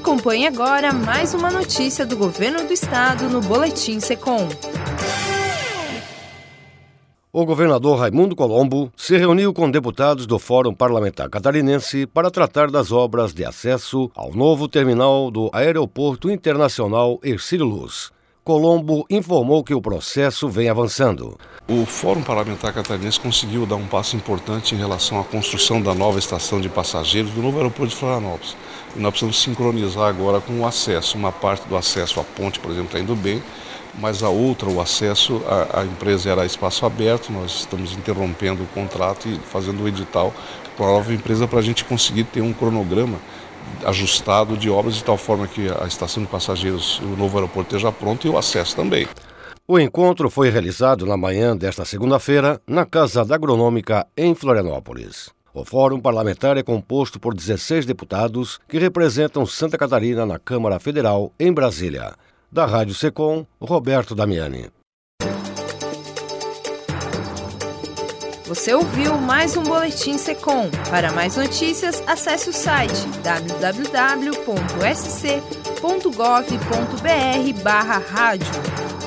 Acompanhe agora mais uma notícia do Governo do Estado no Boletim Secom. O governador Raimundo Colombo se reuniu com deputados do Fórum Parlamentar Catarinense para tratar das obras de acesso ao novo terminal do Aeroporto Internacional Hercílio Luz. Colombo informou que o processo vem avançando. O Fórum Parlamentar Catarinense conseguiu dar um passo importante em relação à construção da nova estação de passageiros do novo aeroporto de Florianópolis. E nós precisamos sincronizar agora com o acesso. Uma parte do acesso à ponte, por exemplo, está indo bem, mas a outra, o acesso, a empresa era espaço aberto. Nós estamos interrompendo o contrato e fazendo o edital para a nova empresa para a gente conseguir ter um cronograma ajustado de obras de tal forma que a estação de passageiros, o novo aeroporto esteja pronto e o acesso também. O encontro foi realizado na manhã desta segunda-feira na Casa da Agronômica em Florianópolis. O Fórum Parlamentar é composto por 16 deputados que representam Santa Catarina na Câmara Federal em Brasília. Da Rádio Secom, Roberto Damiani. Você ouviu mais um Boletim Secom. Para mais notícias, acesse o site www.sc.gov.br/rádio.